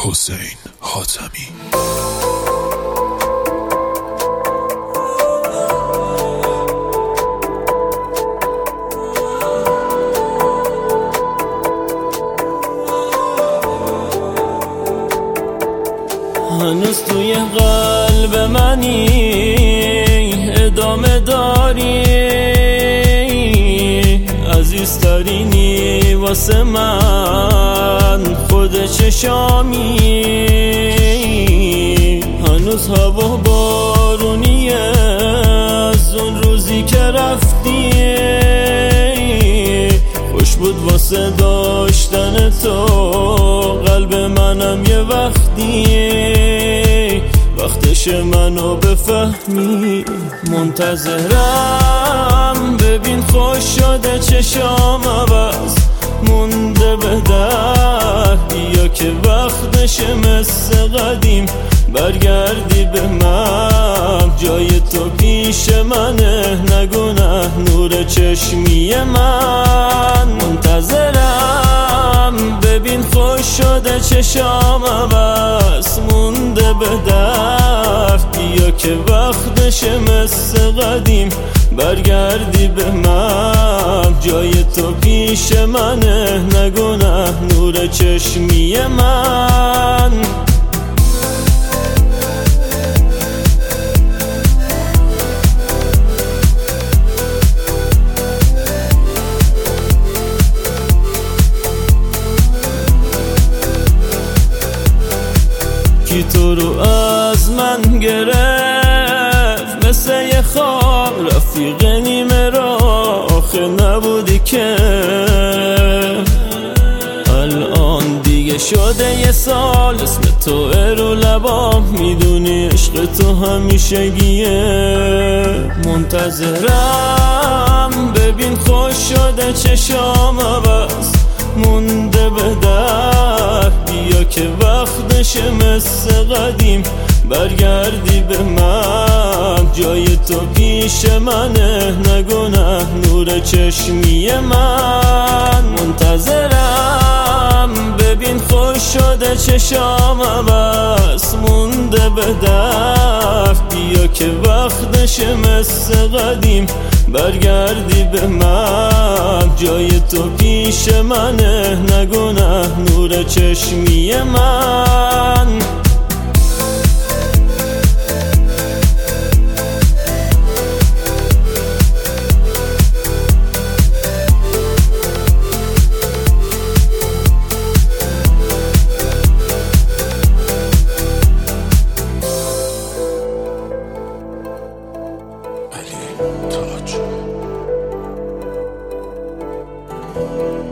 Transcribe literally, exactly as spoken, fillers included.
حسین حاتمی. هنوز توی قلب منی، ادامه داری، عزیزترینی واسه من، خود چشامی. هنوز هوا بارونیه از اون روزی که رفتی، خوش بود واسه داشتن تو قلب منم یه وقتی، وقتش منو بفهمی. منتظرم ببین خوش شده چشام عوض مونده به در، بیا که وقتشه مثل قدیم برگردی به من. جای تو پیش منه نگونه نور چشمی من. منتظرم ببین خوش شده چشام عوض مونده به در، بیا که وقتشه مثل قدیم برگردی به من. جای تو پیش منه نگونه نور چشمی من. کی تو رو از من گرفت مثل یه خواب، رفیق نیمه را آخه نبودی که. الان دیگه شده یه سال اسم تو رو لبام، میدونی عشق تو همیشگیه. منتظرم ببین خوش شده چشام عوض مونده به در، بیا که وقتشه مثل قدیم برگردی به من. جای تو پیش منه نگونه نور چشمی من. منتظرم ببین خوش شده چشام عوض مونده به در، بیا که وقتشه مثل قدیم برگردی به من. جای تو پیش منه نگونه نور چشمی من. علی تاج.